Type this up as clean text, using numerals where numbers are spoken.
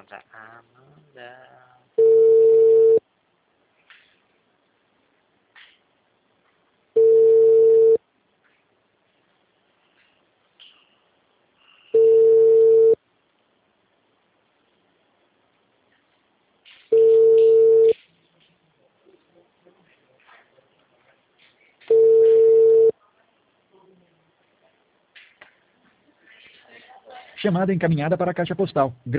Amanda, Amanda. Chamada encaminhada para a caixa postal.